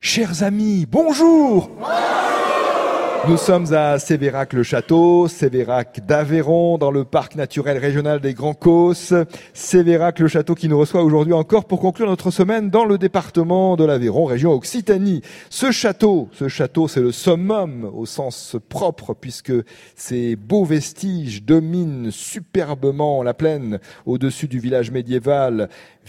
Chers amis, bonjour. Nous sommes à Sévérac-le-Château, Sévérac d'Aveyron, dans le parc naturel régional des Grands Causses. Sévérac-le-Château qui nous reçoit aujourd'hui encore pour conclure notre semaine dans le département de l'Aveyron, région Occitanie. Ce château, c'est le summum au sens propre, puisque ces beaux vestiges dominent superbement la plaine au-dessus du village médiéval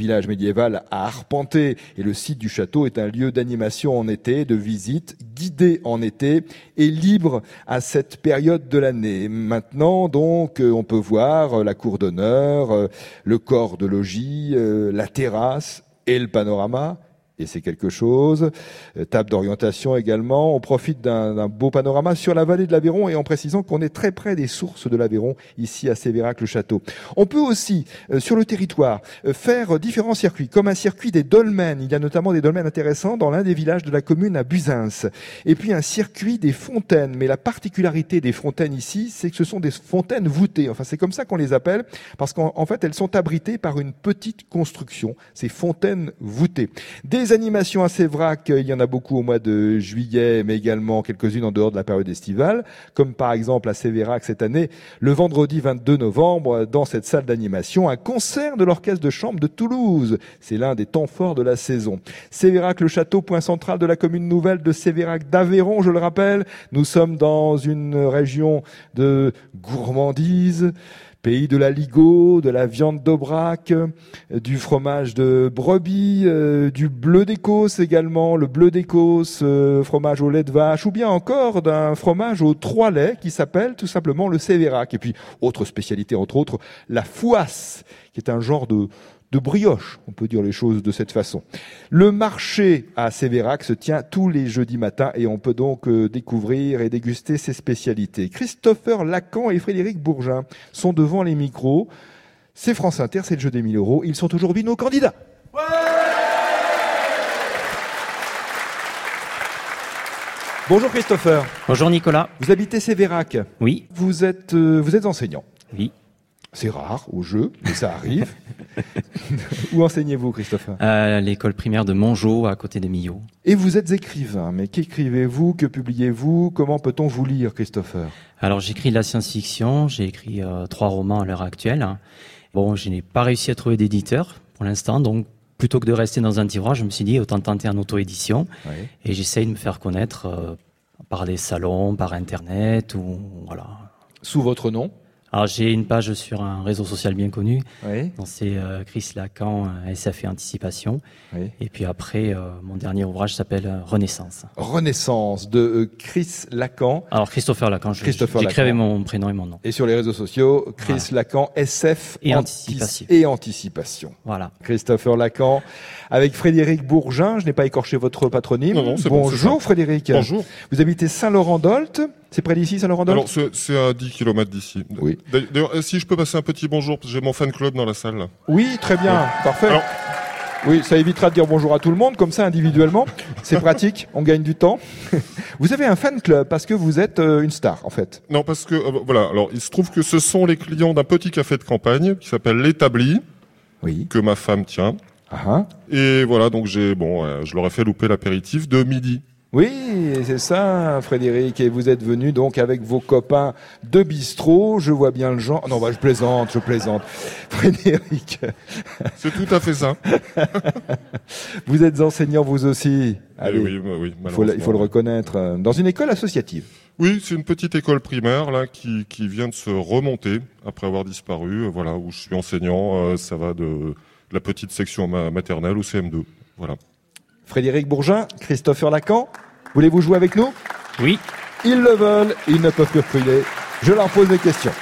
à arpenter. Et le site du château est un lieu d'animation en été, de visite, guidé en été et libre à cette période de l'année. Maintenant, donc, on peut voir la cour d'honneur, le corps de logis, la terrasse et le panorama. Et c'est quelque chose. Table d'orientation également. On profite d'un beau panorama sur la vallée de l'Aveyron et en précisant qu'on est très près des sources de l'Aveyron, ici à Sévérac-le-Château. On peut aussi, sur le territoire, faire différents circuits, comme un circuit des dolmens. Il y a notamment des dolmens intéressants dans l'un des villages de la commune à Buzins. Et puis un circuit des fontaines. Mais la particularité des fontaines ici, c'est que ce sont des fontaines voûtées. Enfin, c'est comme ça qu'on les appelle, parce qu'en fait, elles sont abritées par une petite construction. Ces fontaines voûtées. Des animations à Sévérac, il y en a beaucoup au mois de juillet, mais également quelques-unes en dehors de la période estivale, comme par exemple à Sévérac cette année, le vendredi 22 novembre, dans cette salle d'animation, un concert de l'orchestre de chambre de Toulouse. C'est l'un des temps forts de la saison. Sévérac-le-Château, point central de la commune nouvelle de Sévérac d'Aveyron, je le rappelle. Nous sommes dans une région de gourmandise, pays de la ligo, de la viande d'Aubrac, du fromage de brebis, du bleu d'Écosse également, le bleu d'Écosse, fromage au lait de vache, ou bien encore d'un fromage aux 3 laits qui s'appelle tout simplement le Sévérac. Et puis, autre spécialité, entre autres, la fouasse, qui est un genre de brioche, on peut dire les choses de cette façon. Le marché à Sévérac se tient tous les jeudis matins et on peut donc découvrir et déguster ses spécialités. Christopher Lacan et Frédéric Bourgin sont devant les micros. C'est France Inter, c'est le jeu des 1000 €. Ils sont aujourd'hui nos candidats. Ouais. Bonjour Christopher. Bonjour Nicolas. Vous habitez Sévérac. Oui. Vous êtes enseignant. Oui. C'est rare au jeu, mais ça arrive. Où enseignez-vous, Christopher ? À l'école primaire de Mongeau, à côté de Millau. Et vous êtes écrivain, mais qu'écrivez-vous ? Que publiez-vous ? Comment peut-on vous lire, Christopher ? Alors j'écris de la science-fiction, j'ai écrit 3 romans à l'heure actuelle. Bon, je n'ai pas réussi à trouver d'éditeur pour l'instant, donc plutôt que de rester dans un tiroir, je me suis dit autant tenter en auto-édition. Oui. Et j'essaye de me faire connaître par des salons, par Internet, ou voilà. Sous votre nom ? Alors j'ai une page sur un réseau social bien connu, oui. C'est Chris Lacan, SF et Anticipation. Oui. Et puis après, mon dernier ouvrage s'appelle Renaissance. Renaissance de Chris Lacan. Alors Christopher Lacan, j'écris avec mon prénom et mon nom. Et sur les réseaux sociaux, Chris Lacan, SF et Anticipation. Et Anticipation. Voilà. Christopher Lacan, avec Frédéric Bourgin, je n'ai pas écorché votre patronyme. Non, bonjour bon, Frédéric. Bonjour. Vous habitez Saint-Laurent-d'Olt. C'est près d'ici, Saint-Laurent-d'Olt ? Alors, c'est à 10 km d'ici. Oui. D'ailleurs, si je peux passer un petit bonjour, parce que j'ai mon fan club dans la salle, là. Oui, très bien. Oui. Parfait. Alors... Oui, ça évitera de dire bonjour à tout le monde, comme ça, individuellement. C'est pratique, on gagne du temps. Vous avez un fan club parce que vous êtes une star, en fait. Non, parce que, voilà, alors, il se trouve que ce sont les clients d'un petit café de campagne qui s'appelle L'Établi, oui. Que ma femme tient. Ah. Et voilà, donc je leur ai fait louper l'apéritif de midi. Oui, c'est ça, Frédéric. Et vous êtes venu donc avec vos copains de bistrot. Je vois bien le genre. Non, je plaisante. Frédéric. C'est tout à fait ça. Vous êtes enseignant vous aussi. Allez, oui, il faut le reconnaître. Dans une école associative. Oui, c'est une petite école primaire là qui vient de se remonter après avoir disparu. Voilà, où je suis enseignant. Ça va de la petite section maternelle au CM2. Voilà. Frédéric Bourgin, Christopher Lacan, voulez-vous jouer avec nous ? Oui. Ils le veulent, ils ne peuvent plus reculer. Je leur pose des questions.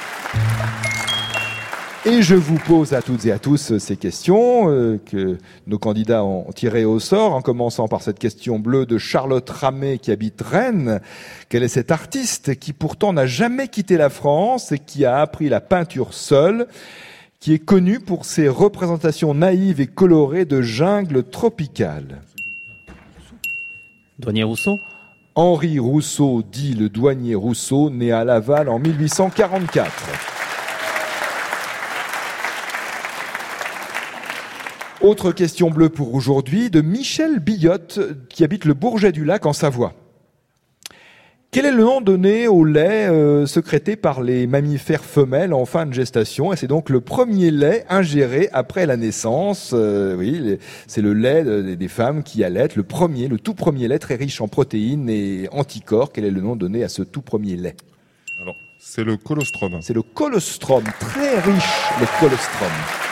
Et je vous pose à toutes et à tous ces questions que nos candidats ont tirées au sort, en commençant par cette question bleue de Charlotte Ramé qui habite Rennes. Quel est cet artiste qui pourtant n'a jamais quitté la France et qui a appris la peinture seule ? Qui est connu pour ses représentations naïves et colorées de jungle tropicale. Douanier Rousseau ? Henri Rousseau, dit le douanier Rousseau, né à Laval en 1844. Autre question bleue pour aujourd'hui, de Michel Billotte, qui habite le Bourget-du-Lac en Savoie. Quel est le nom donné au lait sécrété par les mammifères femelles en fin de gestation? Et c'est donc le premier lait ingéré après la naissance. C'est le lait des femmes qui allaitent, le tout premier lait très riche en protéines et anticorps. Quel est le nom donné à ce tout premier lait? Alors, c'est le colostrum. C'est le colostrum, très riche, le colostrum.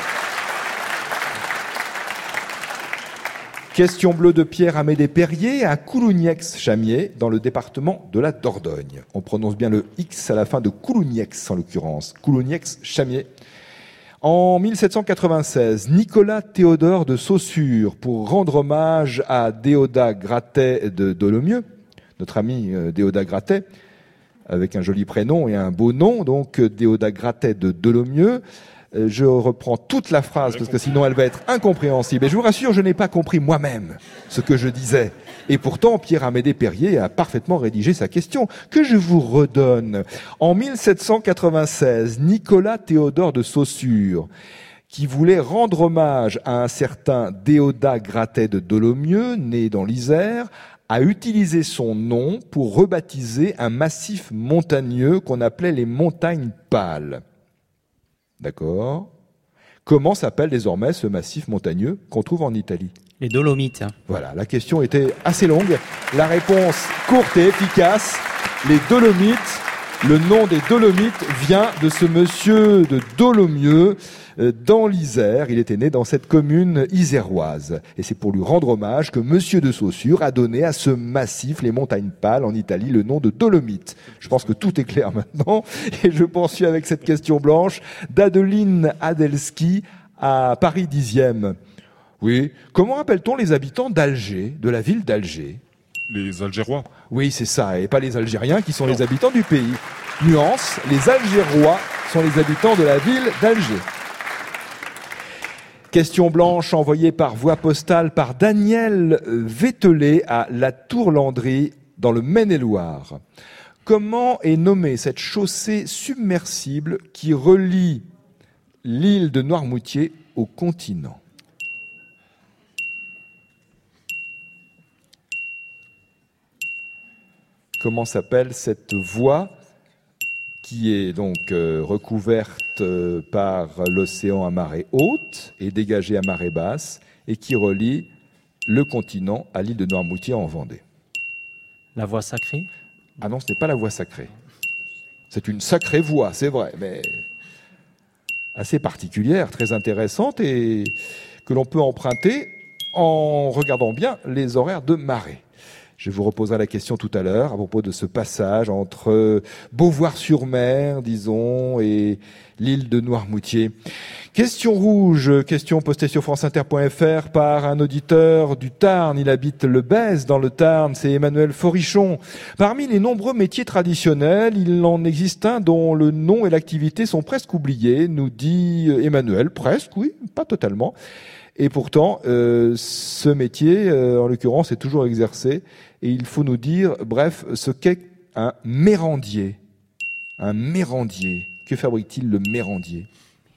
Question bleue de Pierre-Amédée Perrier à Coulougnex-Chamier, dans le département de la Dordogne. On prononce bien le X à la fin de Coulougnex, en l'occurrence. Coulougnex-Chamier. En 1796, Nicolas Théodore de Saussure, pour rendre hommage à Déodat Gratet de Dolomieu, notre ami Déodat Gratet, avec un joli prénom et un beau nom, donc Déodat Gratet de Dolomieu. Je reprends toute la phrase parce que sinon elle va être incompréhensible. Et je vous rassure, je n'ai pas compris moi-même ce que je disais. Et pourtant, Pierre-Amédée Perrier a parfaitement rédigé sa question, que je vous redonne. En 1796, Nicolas Théodore de Saussure, qui voulait rendre hommage à un certain Déodat Gratet de Dolomieu, né dans l'Isère, a utilisé son nom pour rebaptiser un massif montagneux qu'on appelait les montagnes pâles. D'accord. Comment s'appelle désormais ce massif montagneux qu'on trouve en Italie? Les Dolomites. Voilà, la question était assez longue. La réponse courte et efficace, les Dolomites. Le nom des Dolomites vient de ce monsieur de Dolomieu dans l'Isère. Il était né dans cette commune iséroise. Et c'est pour lui rendre hommage que monsieur de Saussure a donné à ce massif, les montagnes pâles en Italie, le nom de Dolomites. Je pense que tout est clair maintenant. Et je poursuis avec cette question blanche d'Adeline Adelski à Paris 10e. Oui. Comment appelle-t-on les habitants d'Alger, de la ville d'Alger? Les Algérois. Oui, c'est ça, et pas les Algériens qui sont les habitants du pays. Nuance, les Algérois sont les habitants de la ville d'Alger. Question blanche envoyée par voie postale par Daniel Vételé à La Tour-Landry dans le Maine-et-Loire. Comment est nommée cette chaussée submersible qui relie l'île de Noirmoutier au continent? Comment s'appelle cette voie qui est donc recouverte par l'océan à marée haute et dégagée à marée basse et qui relie le continent à l'île de Noirmoutier en Vendée? La voie sacrée? Ah non, ce n'est pas la voie sacrée. C'est une sacrée voie, c'est vrai, mais assez particulière, très intéressante et que l'on peut emprunter en regardant bien les horaires de marée. Je vous reposerai la question tout à l'heure à propos de ce passage entre Beauvoir-sur-Mer, disons, et l'île de Noirmoutier. Question rouge, question postée sur franceinter.fr par un auditeur du Tarn. Il habite le Bèze dans le Tarn, c'est Emmanuel Forichon. Parmi les nombreux métiers traditionnels, il en existe un dont le nom et l'activité sont presque oubliés, nous dit Emmanuel. Presque, oui, pas totalement. Et pourtant, ce métier, en l'occurrence, est toujours exercé. Et il faut nous dire, bref, ce qu'est un mérandier. Un mérandier. Que fabrique-t-il le mérandier?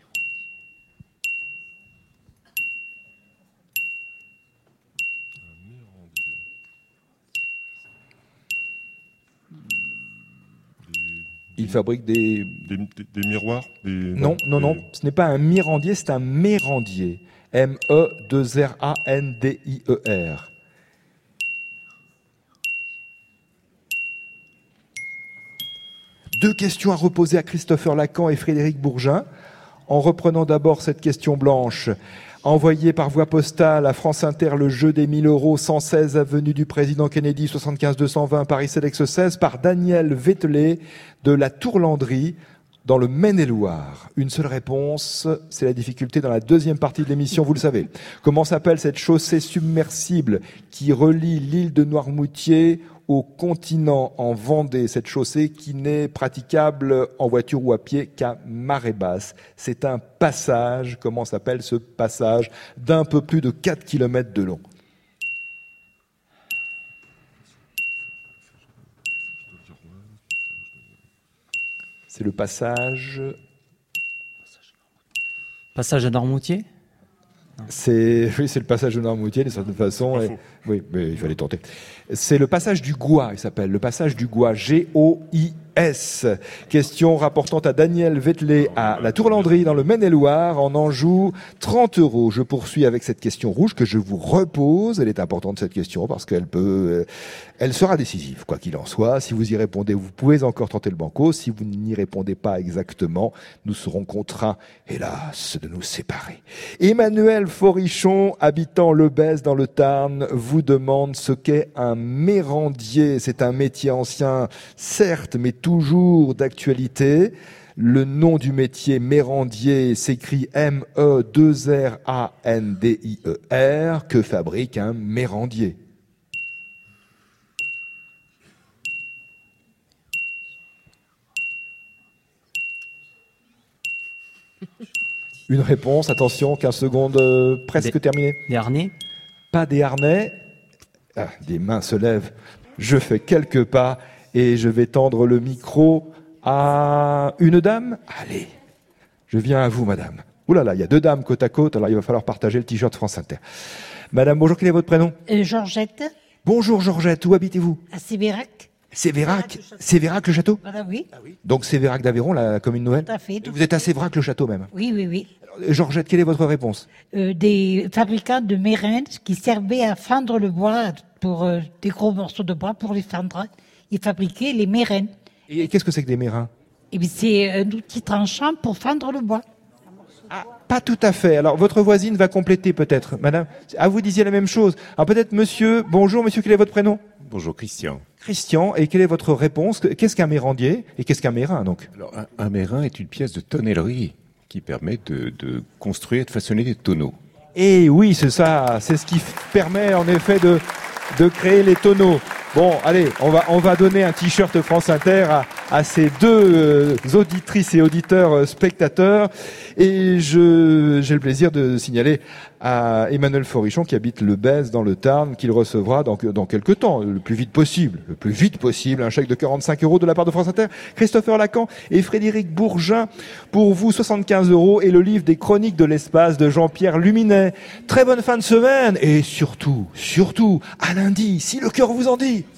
Il fabrique des miroirs Non, ce n'est pas un mirandier, c'est un mérandier. M-E-2-R-A-N-D-I-E-R. Deux questions à reposer à Christopher Lacan et Frédéric Bourgin. En reprenant d'abord cette question blanche, envoyée par voie postale à France Inter le jeu des 1000 €, 116 avenue du Président Kennedy, 75 220 Paris-Cedex 16, par Daniel Vételé de La Tour-Landry, dans le Maine-et-Loire. Une seule réponse, c'est la difficulté dans la deuxième partie de l'émission, vous le savez. Comment s'appelle cette chaussée submersible qui relie l'île de Noirmoutier au continent en Vendée, cette chaussée qui n'est praticable en voiture ou à pied qu'à marée basse? C'est un passage, comment s'appelle ce passage, d'un peu plus de 4 km de long? C'est le passage... Passage à Noirmoutier? C'est le passage de Noirmoutier d'une certaine façon. Oui, mais il fallait tenter. C'est le passage du Gois, il s'appelle. Le passage du Gois, G-O-I-S. Question rapportant à Daniel Vettelet à la Tourlandrie dans le Maine-et-Loire en Anjou. 30 €. Je poursuis avec cette question rouge que je vous repose. Elle est importante cette question parce elle sera décisive, quoi qu'il en soit. Si vous y répondez, vous pouvez encore tenter le banco. Si vous n'y répondez pas exactement, nous serons contraints, hélas, de nous séparer. Emmanuel Forichon, habitant Le Bèze dans le Tarn, vous demande ce qu'est un mérandier. C'est un métier ancien, certes, mais toujours d'actualité. Le nom du métier mérandier s'écrit M-E-2-R-A-N-D-I-E-R. Que fabrique un mérandier? Une réponse, attention, 15 secondes, presque terminées. Des harnais? Pas des harnais. Ah, des mains se lèvent. Je fais quelques pas et je vais tendre le micro à une dame. Allez, je viens à vous, madame. Ouh là là, il y a 2 dames côte à côte, alors il va falloir partager le t-shirt France Inter. Madame, bonjour, quel est votre prénom? Georgette. Bonjour Georgette, où habitez-vous? À Sévérac. Sévérac-le-Château? Voilà, oui. Donc Sévérac d'Aveyron, la commune nouvelle? Tout à fait. Vous êtes à Sévérac-le-Château même? Oui, oui, oui. Alors, Georgette, quelle est votre réponse? Des fabricants de mérins qui servaient à fendre le bois pour des gros morceaux de bois pour les fendre. Ils fabriquaient les mérins. Et qu'est-ce que c'est que des mérins? Et bien, c'est un outil tranchant pour fendre le bois. Ah, pas tout à fait. Alors, votre voisine va compléter peut-être. Madame, vous disiez la même chose. Alors peut-être monsieur, bonjour monsieur, quel est votre prénom? Bonjour Christian. Christian, et quelle est votre réponse? Qu'est-ce qu'un mérandier et qu'est-ce qu'un mérin donc? Alors un mérin est une pièce de tonnellerie qui permet de construire, de façonner des tonneaux. Eh oui, c'est ça, c'est ce qui permet en effet de créer les tonneaux. Bon, allez, on va donner un t-shirt France Inter à ces 2 auditrices et auditeurs spectateurs. Et j'ai le plaisir de signaler à Emmanuel Forichon, qui habite Le Bèze dans le Tarn, qu'il recevra dans quelques temps, le plus vite possible, un chèque de 45 € de la part de France Inter. Christopher Lacan et Frédéric Bourgin, pour vous 75 € et le livre des Chroniques de l'espace de Jean-Pierre Luminet. Très bonne fin de semaine et surtout, à lundi, si le cœur vous en dit.